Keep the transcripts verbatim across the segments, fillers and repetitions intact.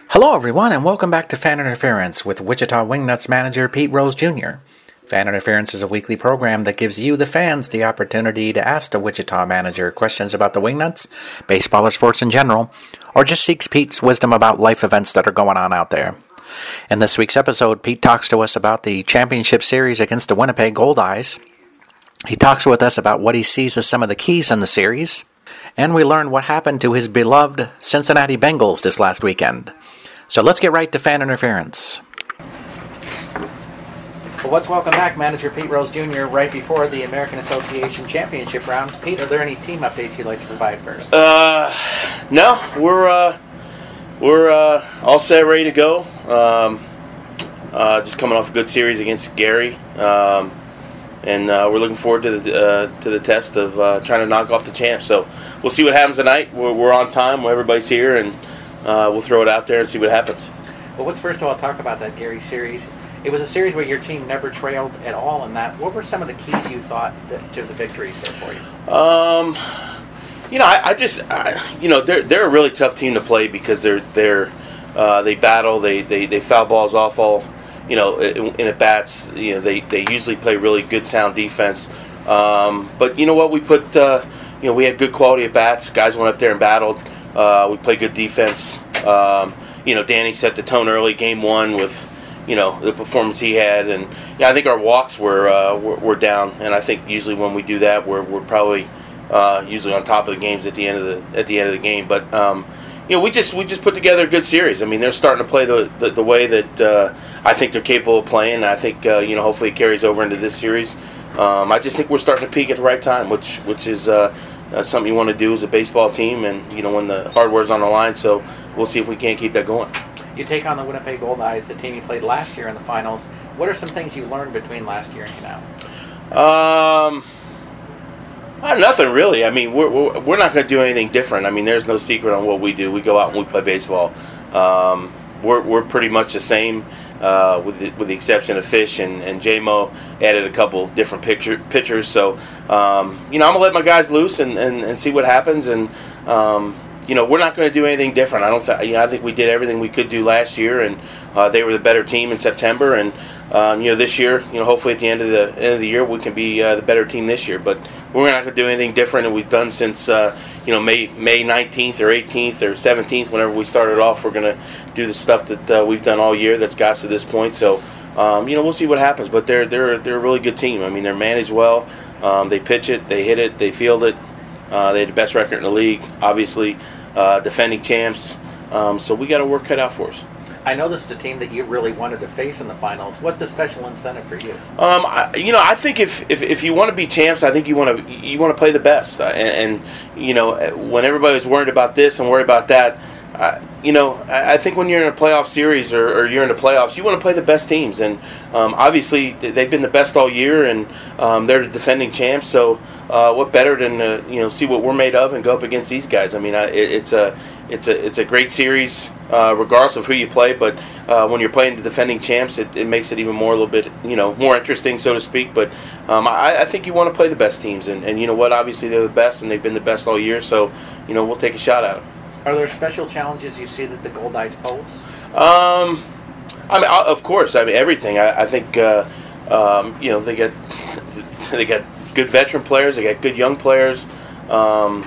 Hello, everyone, and welcome back to Fan Interference with Wichita Wingnuts manager Pete Rose Junior Fan Interference is a weekly program that gives you, the fans, the opportunity to ask the Wichita manager questions about the Wingnuts, baseball or sports in general, or just seeks Pete's wisdom about life events that are going on out there. In this week's episode, Pete talks to us about the championship series against the Winnipeg Goldeyes. He talks with us about what he sees as some of the keys in the series, and we learn what happened to his beloved Cincinnati Bengals this last weekend. So let's get right to Fan Interference. Well, let's welcome back Manager Pete Rose Junior right before the American Association Championship round. Pete, are there any team updates you'd like to provide first? Uh, no, we're uh, we're uh, all set, ready to go. Um, uh, just coming off a good series against Gary, um, and uh, we're looking forward to the uh, to the test of uh, trying to knock off the champs. So we'll see what happens tonight. We're, we're on time. Everybody's here, and uh, we'll throw it out there and see what happens. Well, let's first of all talk about that Gary series. It was a series where your team never trailed at all in that. What were some of the keys you thought that, to the victories there for you? Um, you know, I, I just, I, you know, they're they're a really tough team to play because they're they're uh, they battle, they, they they foul balls off all, you know, in, in at bats. You know, they, they usually play really good sound defense. Um, but you know what, we put, uh, you know, we had good quality at bats. Guys went up there and battled. Uh, we played good defense. Um, you know, Danny set the tone early, game one with, you know, the performance he had, and yeah, I think our walks were uh, were, were down, and I think usually when we do that, we're we're probably uh, usually on top of the games at the end of the at the end of the game. But um, you know, we just we just put together a good series. I mean, they're starting to play the the, the way that uh, I think they're capable of playing. And I think uh, you know, hopefully it carries over into this series. Um, I just think we're starting to peak at the right time, which which is uh, uh, something you want to do as a baseball team, and you know, when the hardware's on the line. So we'll see if we can't keep that going. You take on the Winnipeg Goldeyes, the team you played last year in the finals. What are some things you learned between last year and now? Um, uh, nothing really. I mean, we're we're, we're not going to do anything different. I mean, there's no secret on what we do. We go out and we play baseball. Um, we're we're pretty much the same, uh, with the, with the exception of Fish and and J-Mo added a couple different picture pitchers. So um, you know, I'm gonna let my guys loose and, and, and see what happens. And um, You know, we're not going to do anything different. I don't. Th- you know, I think we did everything we could do last year, and uh, they were the better team in September. And um, you know, this year, you know, hopefully at the end of the end of the year, we can be uh, the better team this year. But we're not going to do anything different than we've done since uh, you know May May nineteenth or eighteenth or seventeenth. Whenever we started off, we're going to do the stuff that uh, we've done all year that's got us to this point. So um, you know, we'll see what happens. But they're they're they're a really good team. I mean, they're managed well. Um, they pitch it, they hit it, they field it. Uh, they had the best record in the league, obviously. Uh, defending champs, um, so we got our work cut out for us. I know this is the team that you really wanted to face in the finals. What's the special incentive for you? Um, I, you know, I think if, if, if you want to be champs, I think you want to you want to play the best. Uh, and, and you know, when everybody's worried about this and worried about that, uh, you know, I, I think when you're in a playoff series or, or you're in the playoffs, you want to play the best teams. And um, obviously, they've been the best all year, and um, they're the defending champs. So, uh, what better than uh, you know see what we're made of and go up against these guys? I mean, I, it, it's a it's a it's a great series, uh, regardless of who you play. But uh, when you're playing the defending champs, it, it makes it even more a little bit you know more interesting, so to speak. But um, I, I think you want to play the best teams, and, and you know what? Obviously, they're the best, and they've been the best all year. So, you know, we'll take a shot at them. Are there special challenges you see that the Goldeyes pose? Um, I mean, of course. I mean, everything. I, I think uh, um, you know they got they got good veteran players. They got good young players. Um,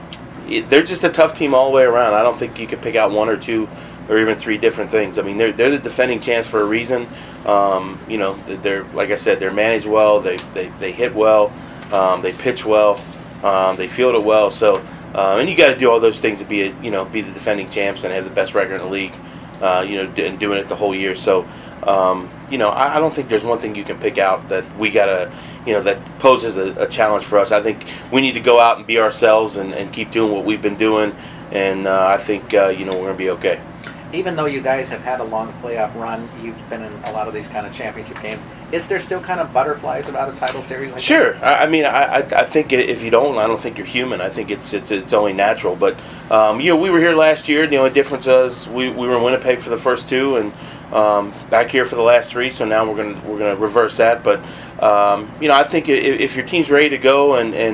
it, they're just a tough team all the way around. I don't think you could pick out one or two or even three different things. I mean, they're they're the defending champs for a reason. Um, you know, they're like I said, they're managed well. They they, they hit well. Um, they pitch well. Um, they field it well. So. Uh, and you got to do all those things to be, a, you know, be the defending champs and have the best record in the league, uh, you know, d- and doing it the whole year. So, um, you know, I, I don't think there's one thing you can pick out that we got to, you know, that poses a, a challenge for us. I think we need to go out and be ourselves and, and keep doing what we've been doing, and uh, I think, uh, you know, we're going to be okay. Even though you guys have had a long playoff run, you've been in a lot of these kind of championship games. Is there still kind of butterflies about a title series? Like sure. I, I mean, I, I think if you don't, I don't think you're human. I think it's it's, it's only natural. But um, you know, we were here last year. The only difference is we, we were in Winnipeg for the first two, and um, back here for the last three. So now we're gonna we're gonna reverse that. But um, you know, I think if, if your team's ready to go and and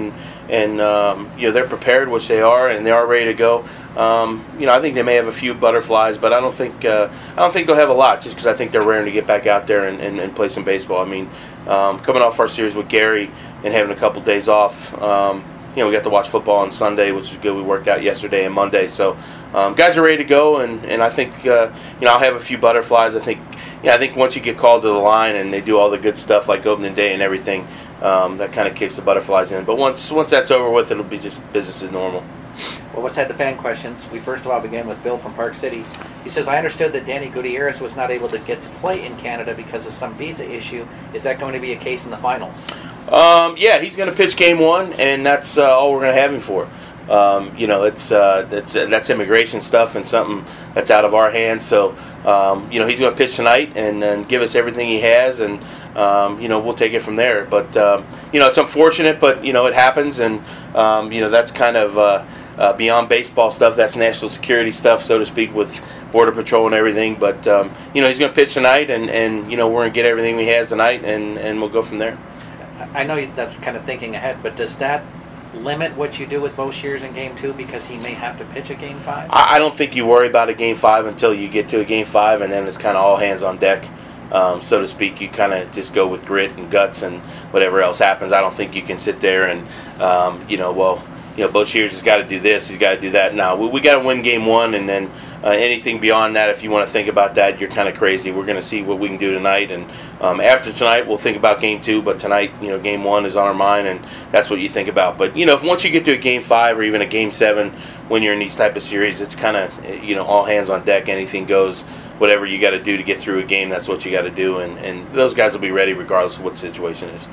and um, you know they're prepared, which they are, and they are ready to go. Um, you know, I think they may have a few butterflies, but I don't think uh, I don't think they'll have a lot, just because I think they're raring to get back out there and, and, and play some baseball. I mean, um, coming off our series with Gary and having a couple days off. Um, You know, we got to watch football on Sunday, which is good. We worked out yesterday and Monday, so um, guys are ready to go. And, and I think uh, you know I'll have a few butterflies. I think yeah, I think once you get called to the line and they do all the good stuff like opening day and everything, um, that kind of kicks the butterflies in. But once once that's over with, it'll be just business as normal. Well, let's head to fan questions. We first of all begin with Bill from Park City. He says, I understood that Danny Gutierrez was not able to get to play in Canada because of some visa issue. Is that going to be a case in the finals? Um, yeah, he's going to pitch game one, and that's uh, all we're going to have him for. Um, you know, it's uh, that's uh, that's immigration stuff and something that's out of our hands. So, um, you know, he's going to pitch tonight and, and give us everything he has, and um, you know, we'll take it from there. But um, you know, it's unfortunate, but you know, it happens, and um, you know, that's kind of uh, uh, beyond baseball stuff. That's national security stuff, so to speak, with Border Patrol and everything. But um, you know, he's going to pitch tonight, and, and you know, we're going to get everything he has tonight, and, and we'll go from there. I know that's kind of thinking ahead, but does that limit what you do with Boshiers in game two because he may have to pitch a game five? I don't think you worry about a game five until you get to a game five, and then it's kind of all hands on deck, um, so to speak. You kind of just go with grit and guts, and whatever else happens. I don't think you can sit there and, um, you know, well, you know, Boshiers has got to do this, he's got to do that. No, we, we got to win game one, and then uh, anything beyond that, if you want to think about that, you're kind of crazy. We're going to see what we can do tonight, and um, after tonight, we'll think about game two. But tonight, you know, game one is on our mind, and that's what you think about. But you know, if once you get to a game five or even a game seven, when you're in these type of series, it's kind of, you know, all hands on deck. Anything goes. Whatever you got to do to get through a game, that's what you got to do, and and those guys will be ready regardless of what the situation is.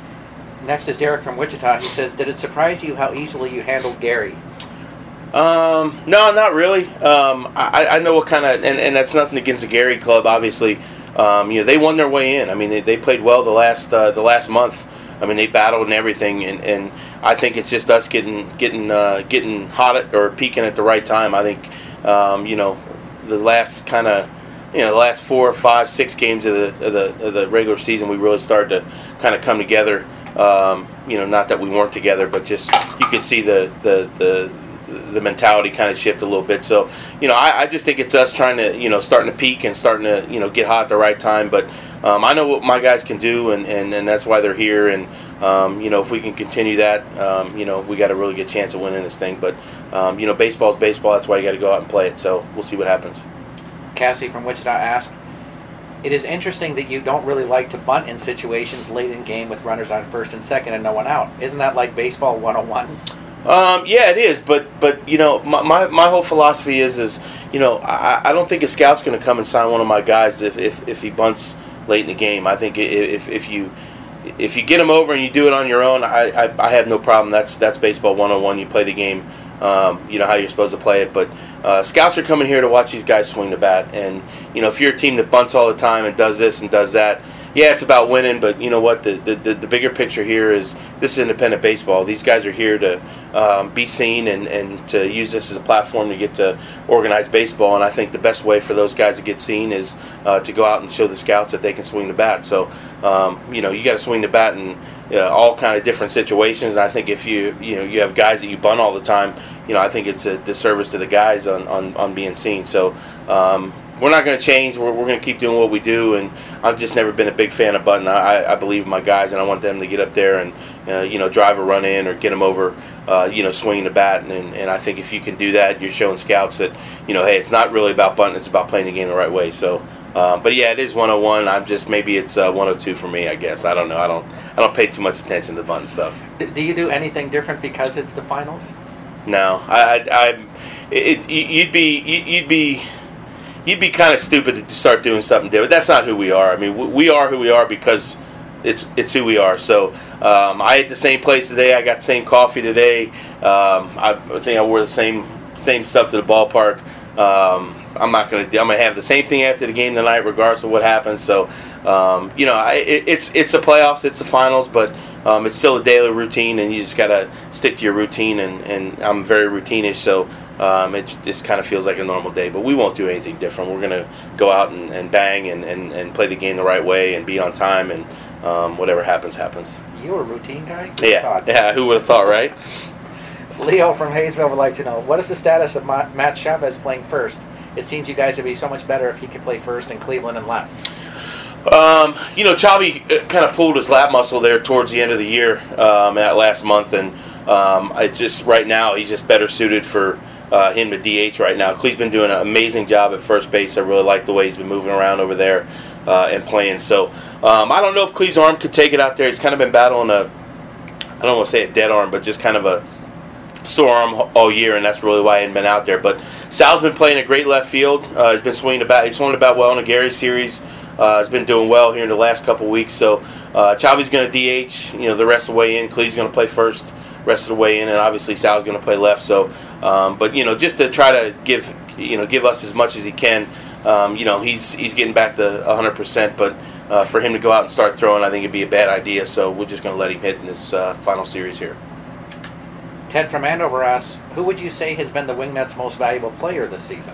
Next is Derek from Wichita. He says, did it surprise you how easily you handled Gary? Um, no, not really. Um, I, I know what kind of, and, and that's nothing against the Gary Club, obviously. Um, you know, they won their way in. I mean, they, they played well the last uh, the last month. I mean, they battled and everything, and, and I think it's just us getting getting uh, getting hot at, or peaking at the right time. I think, um, you know, the last kind of, you know, the last four, five, six games of the of the, of the regular season, we really started to kind of come together. Um, you know, not that we weren't together, but just you could see the the the, the mentality kind of shift a little bit. So, you know, I, I just think it's us trying to, you know, starting to peak and starting to, you know, get hot at the right time. But um, I know what my guys can do, and, and, and that's why they're here. And, um, you know, if we can continue that, um, you know, we got a really good chance of winning this thing. But, um, you know, baseball's baseball. That's why you got to go out and play it. So we'll see what happens. Cassie from Wichita asked, it is interesting that you don't really like to bunt in situations late in game with runners on first and second and no one out. Isn't that like baseball one oh one? Um, yeah, it is, but but you know, my, my, my whole philosophy is is you know I, I don't think a scout's going to come and sign one of my guys if, if, if he bunts late in the game. I think if if you if you get him over and you do it on your own, I I, I have no problem. That's that's baseball one oh one. You play the game, um, you know how you're supposed to play it. But uh, scouts are coming here to watch these guys swing the bat, and you know if you're a team that bunts all the time and does this and does that. Yeah, it's about winning, but you know what? The, the, the bigger picture here is this is independent baseball. These guys are here to um, be seen and, and to use this as a platform to get to organize baseball. And I think the best way for those guys to get seen is uh, to go out and show the scouts that they can swing the bat. So, um, you know, you got to swing the bat in uh, all kind of different situations. And I think if you you know you have guys that you bunt all the time, you know, I think it's a disservice to the guys on, on, on being seen. So. Um, We're not going to change. We're, we're going to keep doing what we do, and I've just never been a big fan of bunting. I, I believe in my guys, and I want them to get up there and uh, you know drive a run in or get them over, uh, you know, swinging the bat. And, and I think if you can do that, you're showing scouts that you know, hey, it's not really about bunting; it's about playing the game the right way. So, uh, but yeah, it is one oh one. I'm just maybe it's uh, one oh two for me. I guess I don't know. I don't I don't pay too much attention to bunting stuff. Do you do anything different because it's the finals? No, I, I, I it, you'd be you'd be. You'd be kind of stupid to start doing something different. That's not who we are. I mean, we are who we are because it's it's who we are. So um, I ate the same place today. I got the same coffee today. Um, I, I think I wore the same same stuff to the ballpark. Um, I'm not gonna. I'm gonna have the same thing after the game tonight, regardless of what happens. So, um, you know, I, it, it's it's the playoffs, it's the finals, but um, it's still a daily routine, and you just gotta stick to your routine. And, and I'm very routine-ish, so um, it just kind of feels like a normal day. But we won't do anything different. We're gonna go out and, and bang and, and, and play the game the right way and be on time. And um, whatever happens, happens. You a routine guy? Yeah, yeah. Who would have thought, right? Leo from Hayesville would like to know, what is the status of Ma- Matt Chavez playing first? It seems you guys would be so much better if he could play first in Cleveland and left. Um, you know, Chavi kind of pulled his lat muscle there towards the end of the year, um, that last month, and um, I just right now he's just better suited for uh, him to D H right now. Cleve's been doing an amazing job at first base. I really like the way he's been moving around over there uh, and playing. So um, I don't know if Cleve's arm could take it out there. He's kind of been battling a, I don't want to say a dead arm, but just kind of a sore arm all year, and that's really why he hadn't been out there. But Sal's been playing a great left field. Uh, he's been swinging the bat. He's swinging the bat well in the Gary series. Uh, has been doing well here in the last couple weeks. So uh, Chavi's going to D H, you know, the rest of the way in. Cleve's going to play first, rest of the way in, and obviously Sal's going to play left. So, um, but you know, just to try to give, you know, give us as much as he can. Um, you know, he's he's getting back to one hundred percent. But uh, for him to go out and start throwing, I think it'd be a bad idea. So we're just going to let him hit in this uh, final series here. Ted from Andover asks, who would you say has been the Wingnut's most valuable player this season?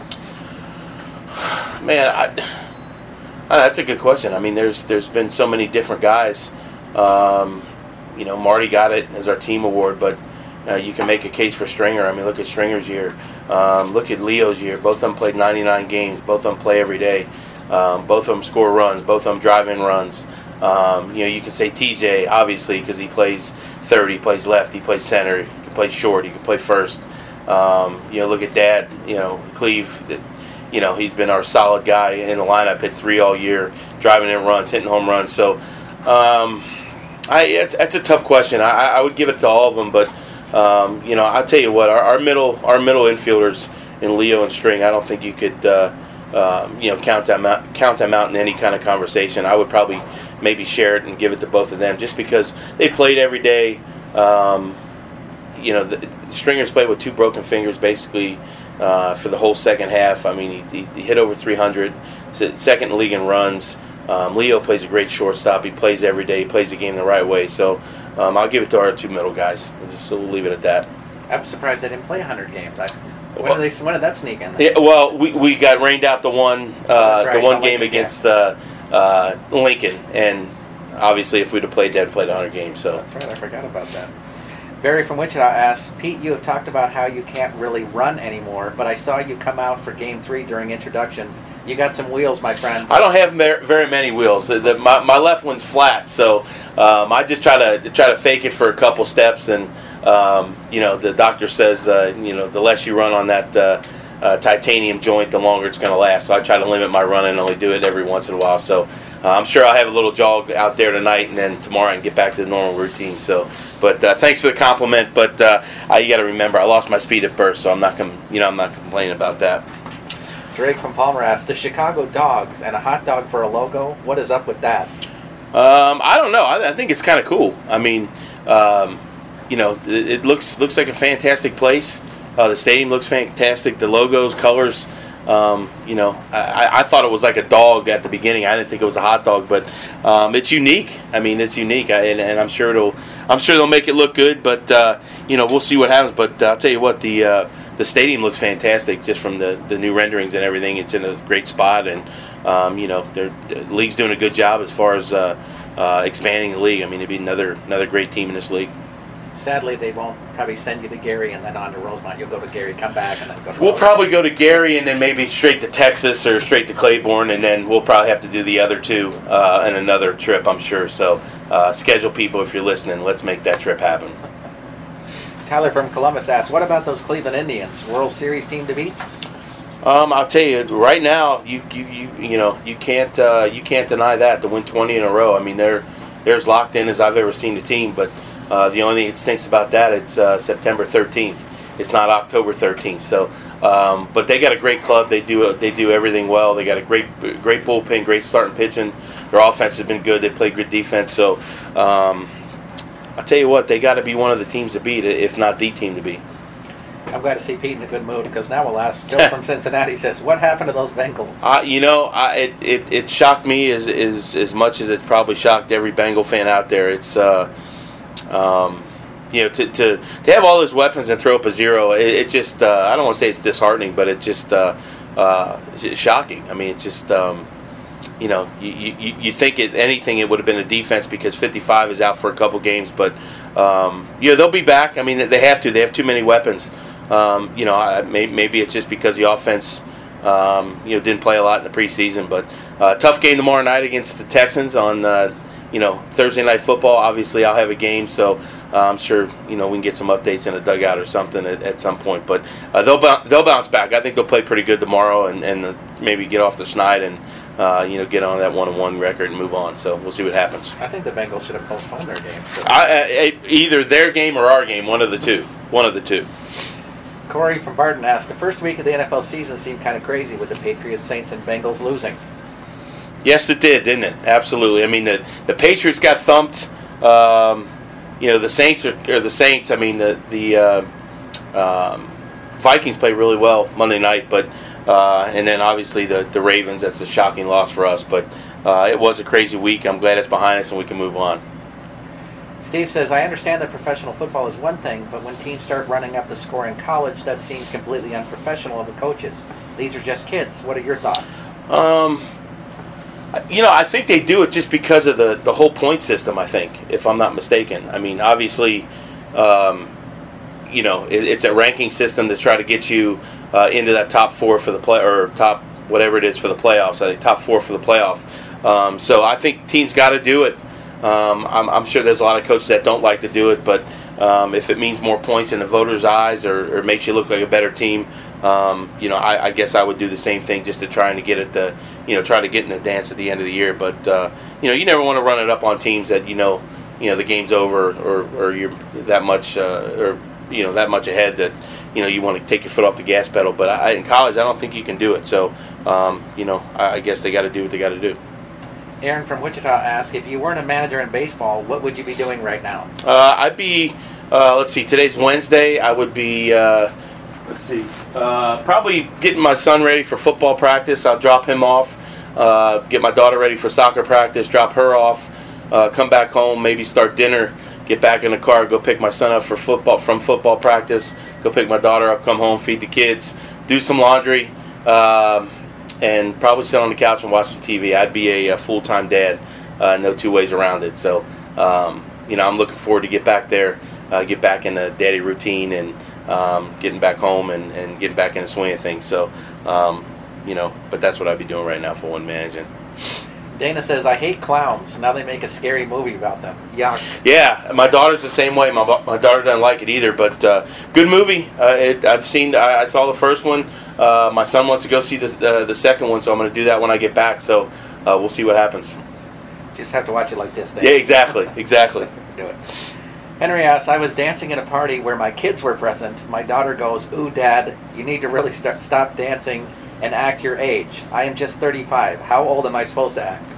Man, I. Uh, that's a good question. I mean, there's there's been so many different guys. Um, you know, Marty got it as our team award, but uh, you can make a case for Stringer. I mean, look at Stringer's year. Um, look at Leo's year. Both of them played ninety-nine games. Both of them play every day. Um, both of them score runs. Both of them drive in runs. Um, you know, you can say T J, obviously, because he plays third, he plays left, he plays center, he can play short, he can play first. Um, you know, look at Dad, you know, Cleve. It, You know, he's been our solid guy in the lineup, hit three all year, driving in runs, hitting home runs. So, um, I it's, it's a tough question. I, I would give it to all of them, but um, you know, I'll tell you what, our, our middle our middle infielders in Leo and String, I don't think you could uh, uh, you know count them out, count them out in any kind of conversation. I would probably maybe share it and give it to both of them, just because they played every day. Um, you know, the, the Stringer's played with two broken fingers, basically. Uh, for the whole second half. I mean, he, he, he hit over three hundred, second in the league in runs. Um, Leo plays a great shortstop. He plays every day. He plays the game the right way. So um, I'll give it to our two middle guys. We'll just we'll leave it at that. I'm surprised they didn't play one hundred games. I, when, well, did they, when did that sneak in? Yeah, well, we, we got rained out the one uh, right, the one game Lincoln, against yeah. uh, uh, Lincoln, and obviously if we'd have played that, we'd played one hundred games. So that's right. I forgot about that. Barry from Wichita asks, Pete, you have talked about how you can't really run anymore, but I saw you come out for game three during introductions. You got some wheels, my friend. I don't have very many wheels. The, the, my, my left one's flat, so um, I just try to try to fake it for a couple steps, and um, you know, the doctor says uh, you know, the less you run on that uh, uh, titanium joint, the longer it's going to last. So I try to limit my running and only do it every once in a while. So uh, I'm sure I'll have a little jog out there tonight, and then tomorrow I can get back to the normal routine. So. But uh, thanks for the compliment. But uh, I, you got to remember, I lost my speed at birth, so I'm not, com- you know, I'm not complaining about that. Drake from Palmer asks, the Chicago Dogs and a hot dog for a logo. What is up with that? Um, I don't know. I, I think it's kind of cool. I mean, um, you know, it, it looks looks like a fantastic place. Uh, the stadium looks fantastic. The logos, colors. Um, you know, I, I thought it was like a dog at the beginning. I didn't think it was a hot dog, but um, it's unique. I mean, it's unique, I, and, and I'm sure it'll. I'm sure they'll make it look good, but uh, you know, we'll see what happens. But uh, I'll tell you what, the uh, the stadium looks fantastic just from the, the new renderings and everything. It's in a great spot, and um, you know, the league's doing a good job as far as uh, uh, expanding the league. I mean, it'd be another another great team in this league. Sadly, they won't probably send you to Gary and then on to Rosemont. You'll go to Gary, come back, and then go to We'll Rosemont. probably go to Gary and then maybe straight to Texas or straight to Claiborne, and then we'll probably have to do the other two uh, in another trip, I'm sure. So uh, schedule people if you're listening. Let's make that trip happen. Tyler from Columbus asks, what about those Cleveland Indians? World Series team to beat? Um, I'll tell you, right now, you you you, you know, you can't uh, you can't deny that to win twenty in a row. I mean, they're they're as locked in as I've ever seen the team, but Uh, the only thing that stinks about that, it's uh, September thirteenth. It's not October thirteenth. So, um, but they got a great club. They do they do everything well. They got a great great bullpen, great starting pitching. Their offense has been good. They play good defense. So, um, I'll tell you what, they got to be one of the teams to beat, if not the team to beat. I'm glad to see Pete in a good mood, because now we'll ask. Phil from Cincinnati says, what happened to those Bengals? Uh, you know, I, it, it it shocked me as, as as much as it probably shocked every Bengal fan out there. It's uh, Um, you know, to, to to have all those weapons and throw up a zero, it, it just, uh, I don't want to say it's disheartening, but it just, uh, uh, it's shocking. I mean, it's just, um, you know, you, you, you think it, anything it would have been a defense because fifty-five is out for a couple games, but um, you know, they'll be back. I mean, they have to. They have too many weapons. Um, you know, I, may, maybe it's just because the offense, um, you know, didn't play a lot in the preseason. But uh, tough game tomorrow night against the Texans on, uh, you know, Thursday Night Football. Obviously, I'll have a game, so uh, I'm sure you know we can get some updates in a dugout or something at, at some point. But uh, they'll b- they'll bounce back. I think they'll play pretty good tomorrow, and, and uh, maybe get off the schneid and uh, you know get on that one and one record and move on. So we'll see what happens. I think the Bengals should have postponed their game. So. I, I, either their game or our game, one of the two. One of the two. Corey from Barton asked, the first week of the N F L season seemed kind of crazy with the Patriots, Saints, and Bengals losing. Yes, it did, didn't it? Absolutely. I mean, the the Patriots got thumped. Um, you know, the Saints are, are the Saints. I mean, the the uh, um, Vikings played really well Monday night, but uh, and then obviously the the Ravens. That's a shocking loss for us, but uh, it was a crazy week. I'm glad it's behind us and we can move on. Steve says, I understand that professional football is one thing, but when teams start running up the score in college, that seems completely unprofessional of the coaches. These are just kids. What are your thoughts? Um. You know, I think they do it just because of the, the whole point system, I think, if I'm not mistaken. I mean, obviously, um, you know, it, it's a ranking system to try to get you uh, into that top four for the play, or top whatever it is for the playoffs. I think top four for the playoff. Um, so I think teams got to do it. Um, I'm, I'm sure there's a lot of coaches that don't like to do it, but um, if it means more points in the voters' eyes or, or makes you look like a better team, um, you know, I, I guess I would do the same thing just to try to get it the, you know, try to get in the dance at the end of the year. But uh, you know, you never want to run it up on teams that you know, you know, the game's over or, or you're that much uh, or you know that much ahead that you know you want to take your foot off the gas pedal. But I, in college, I don't think you can do it. So um, you know, I, I guess they got to do what they got to do. Aaron from Wichita asked, if you weren't a manager in baseball, what would you be doing right now? Uh, I'd be, uh, let's see, today's Wednesday. I would be, uh, let's see, uh, probably getting my son ready for football practice. I'll drop him off, uh, get my daughter ready for soccer practice, drop her off, uh, come back home, maybe start dinner, get back in the car, go pick my son up for football from football practice, go pick my daughter up, come home, feed the kids, do some laundry, um, and probably sit on the couch and watch some T V. I'd be a, a full-time dad, uh, no two ways around it. So, um, you know, I'm looking forward to get back there, uh, get back in the daddy routine and um, getting back home and, and getting back in the swing of things. So, um, you know, but that's what I'd be doing right now for one managing. Dana says, I hate clowns. Now they make a scary movie about them. Yuck. Yeah, my daughter's the same way. My my daughter doesn't like it either, but uh, good movie. Uh, it, I've seen. I, I saw the first one. Uh, my son wants to go see the uh, the second one, so I'm going to do that when I get back. So uh, we'll see what happens. Just have to watch it like this, Dana. Yeah, exactly, exactly. Do it. Henry asks, I was dancing at a party where my kids were present. My daughter goes, ooh, Dad, you need to really start stop dancing and act your age. I am just thirty-five. How old am I supposed to act?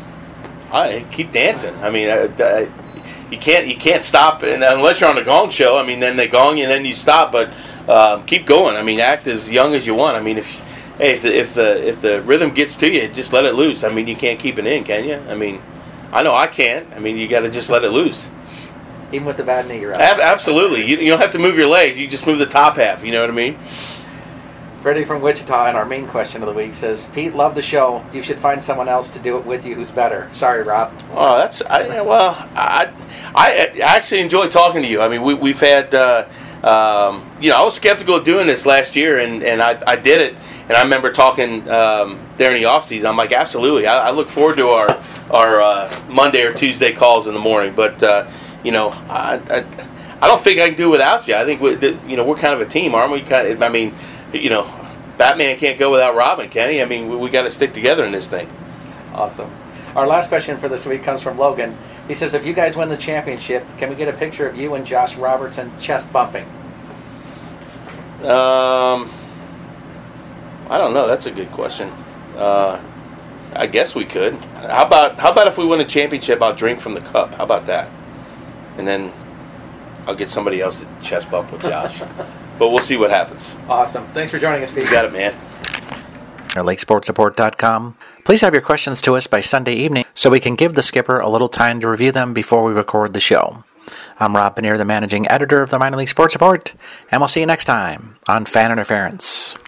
I keep dancing. I mean, I, I, you can't you can't stop, and unless you're on a gong show. I mean, then they gong you, and then you stop. But um, keep going. I mean, act as young as you want. I mean, if hey, if the if the if the rhythm gets to you, just let it loose. I mean, you can't keep it in, can you? I mean, I know I can't. I mean, you got to just let it loose. Even with the bad knee, you're out. Ab- absolutely. You, you don't have to move your legs. You just move the top half. You know what I mean? Freddie from Wichita, and our main question of the week says, Pete, love the show. You should find someone else to do it with you who's better. Sorry, Rob. Oh, that's I, well. I, I I actually enjoy talking to you. I mean, we we've had. Uh, um, you know, I was skeptical of doing this last year, and, and I, I did it. And I remember talking um, during the off season. I'm like, absolutely. I, I look forward to our our uh, Monday or Tuesday calls in the morning. But uh, you know, I, I I don't think I can do it without you. I think we, the, you know we're kind of a team, aren't we? Kind of, I mean, you know, Batman can't go without Robin, can he? I mean, we, we got to stick together in this thing. Awesome. Our last question for this week comes from Logan. He says, if you guys win the championship, can we get a picture of you and Josh Robertson chest bumping? Um, I don't know. That's a good question. Uh, I guess we could. How about how about if we win a championship, I'll drink from the cup. How about that? And then I'll get somebody else to chest bump with Josh. But we'll see what happens. Awesome. Thanks for joining us, Pete. You got it, man. lake sports report dot com. Please have your questions to us by Sunday evening so we can give the skipper a little time to review them before we record the show. I'm Rob Paneer, the managing editor of the Minor League Sports Report, and we'll see you next time on Fan Interference.